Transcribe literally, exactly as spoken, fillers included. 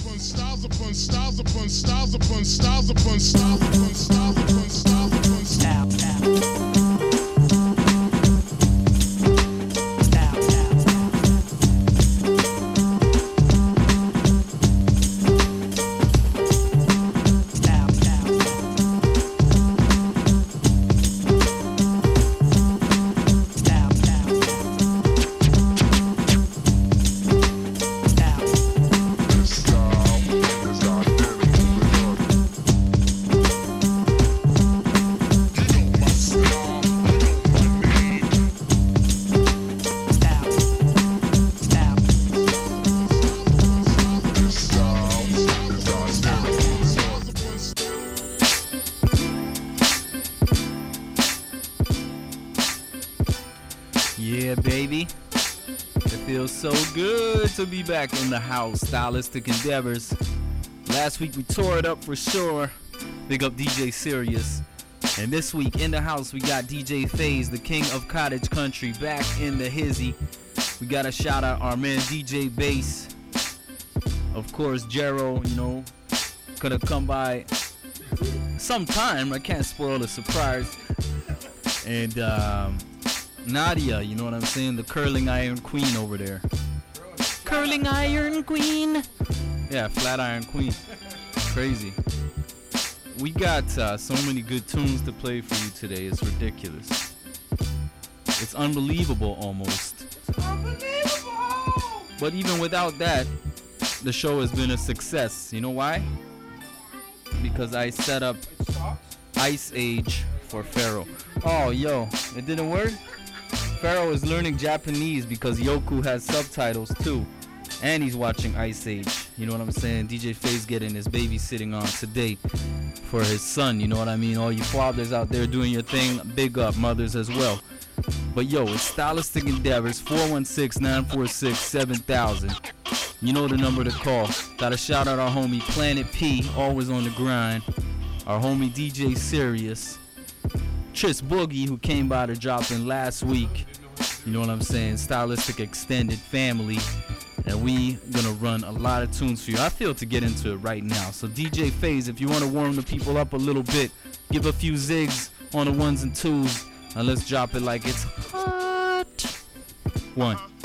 upon styles upon styles upon styles upon styles upon styles upon styles upon styles upon styles. Yeah, baby. It feels so good to be back in the house. Stylistic Endeavors. Last week we tore it up for sure. Big up D J Sirius. And this week in the house we got D J FaZe, the king of cottage country, back in the hizzy. We got to shout out our man D J Bass. Of course, Jero, you know, could have come by sometime. I can't spoil the surprise. And um, Nadia, you know what I'm saying? The curling iron queen over there. Curling iron queen. Yeah, flat iron queen. Crazy. We got uh, so many good tunes to play for you today. It's ridiculous. It's unbelievable almost. It's unbelievable! But even without that, the show has been a success. You know why? Because I set up Ice Age for Pharaoh. Oh, yo, it didn't work? Pharaoh is learning Japanese because Yoku has subtitles too. And he's watching Ice Age. You know what I'm saying? D J FaZe getting his babysitting on today for his son. You know what I mean? All you fathers out there doing your thing, big up mothers as well. But yo, it's Stylistic Endeavors, four one six, nine four six, seven thousand. You know the number to call. Gotta shout out our homie Planet P, always on the grind. Our homie D J Sirius. Tris Boogie, who came by to drop in last week. You know what I'm saying? Stylistic Extended Family. And we gonna run a lot of tunes for you. I feel to get into it right now. So D J FaZe, if you want to warm the people up a little bit, give a few zigs on the ones and twos, and let's drop it like it's hot. One.